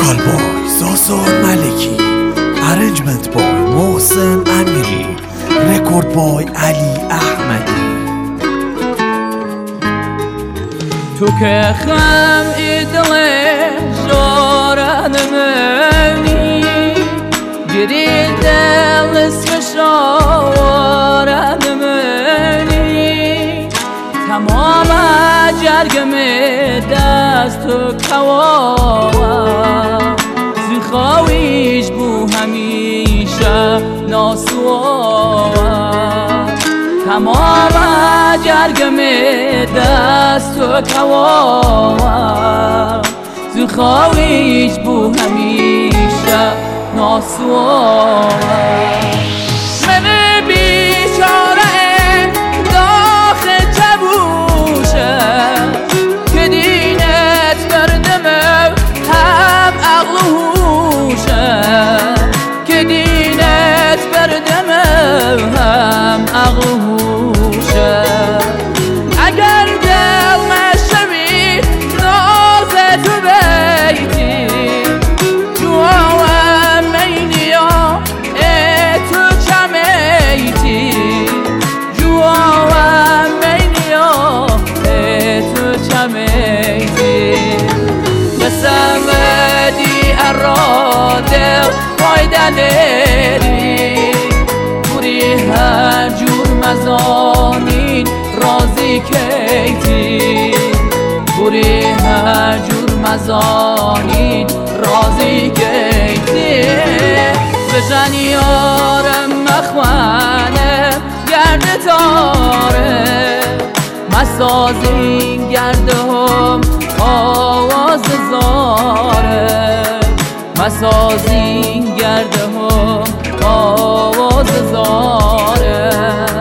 وکال بای زاسان ملکی، ارنجمنت بای محسن امیری، رکورد بای علی احمدی. تو که خم دل جارنمونی گری دل اسمشارنمونی تمام جرگم دست تو کوام زخواهیش بو همیشه ناسوام تمام جرگم دست تو کوام زخواهیش بو همیشه ناسوام من بیچاره داخل جبوشه که دینت بردمه هم عقل و هوشه که دینت بردمه هم عقل و هوشه اگر دل مشوی ناز تو بیتی جوام مینیا تو چمیتی جوام مینیا تو چمیتی قسم دی اراده فایده نری بوری هر جور مزانین رازی کیتی بوری هر جور مزانین رازی کیتی بجن یارم مخوانه گرد تاره مسازین گرده هم آواز زاره مسازین گرده هم آواز زاره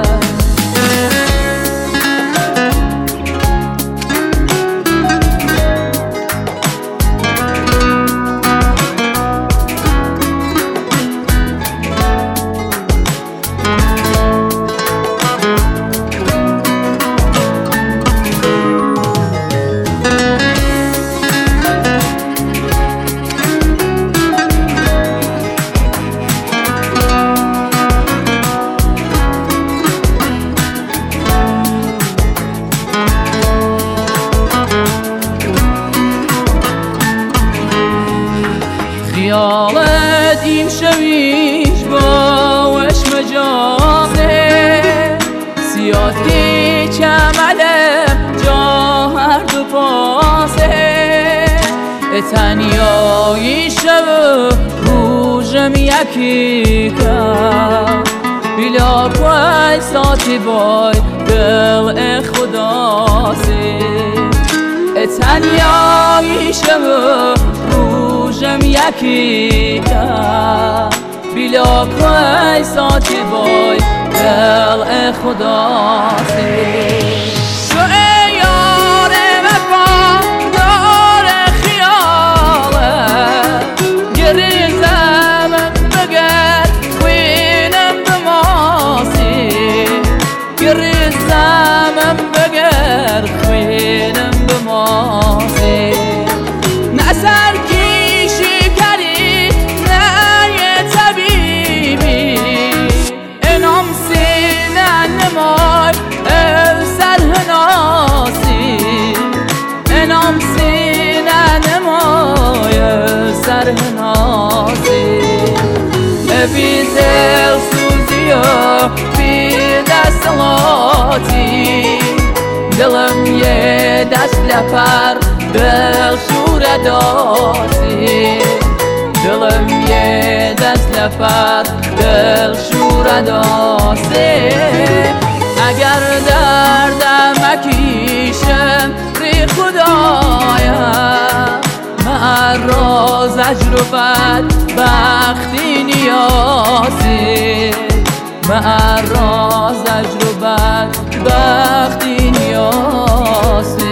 خیالت این شویش باوش مجازه سیاد که چملم جا هر دو پاسه تنیایی شو روژم یکی کم بلا پای ساتی بای دل خدا سه تنیایی شو روژم یکی کم بلا پای ساتی بای دل خدا سه تو ای یار وفا دار خیاله گریزم بگر خوینم بماسی گریزم بگر خوینم بماسی نسر کیشی کری نه یه طبیبی انام سینن نمای سرهناسی انام سینن نمای سرهناسی بی دل سوزی و بی دستلاتی دلم یه دست لپر دل شوره داسی دلم یه دست لپر دل شوره داسی اگر دردم مکیشم ری خدایم من را زجربت بختی نیازی من را زجربت بختی نیازی